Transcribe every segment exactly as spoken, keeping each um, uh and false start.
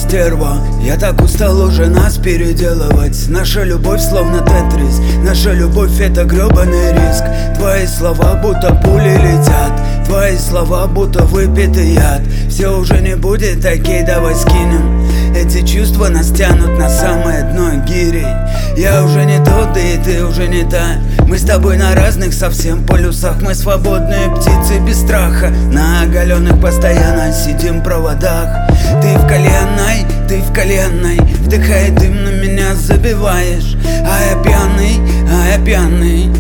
стерва. Я так устал уже нас переделывать. Наша любовь словно тетрис. Наша любовь это гребаный риск. Твои слова будто пули летят. Твои слова будто выпитый яд. Все уже не будет, окей, давай скинем. Эти чувства нас тянут на самое дно гирей. Я уже не тот, да и ты уже не та. Мы с тобой на разных совсем полюсах. Мы свободные птицы без страха. На оголенных постоянно сидим в проводах. Ты в кальянной, ты в кальянной. Вдыхай дым, на меня забиваешь. А я пьяный, а я пьяный.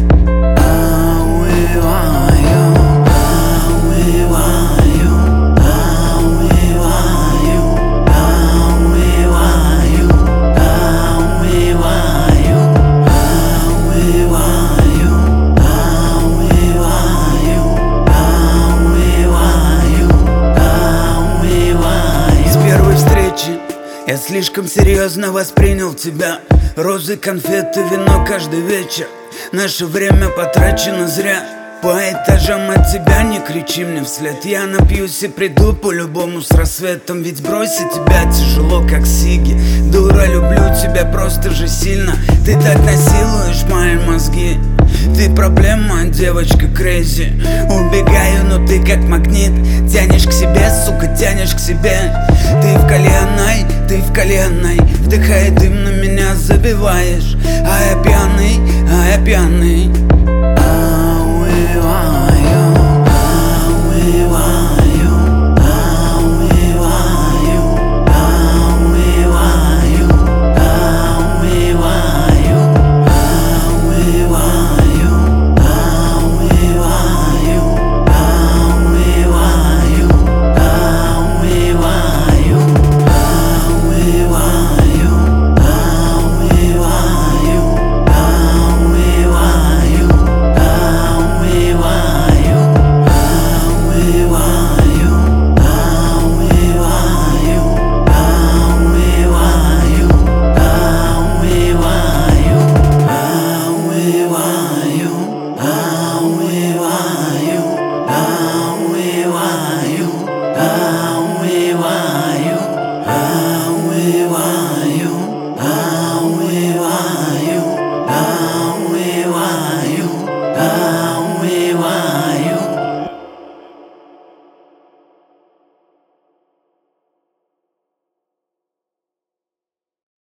Я слишком серьезно воспринял тебя. Розы, конфеты, вино каждый вечер. Наше время потрачено зря. По этажам от тебя не кричи мне вслед. Я напьюсь и приду по-любому с рассветом. Ведь бросить тебя тяжело, как сиги. Дура, люблю тебя просто же сильно. Ты так насилуешь мои мозги. Ты проблема, девочка крейзи. Убегаю, но ты как магнит. Тянешь к себе, сука, тянешь к себе. Ты в кальянной, ты в кальянной. Вдыхай дым, на меня забиваешь. А я пьяный, а я пьяный.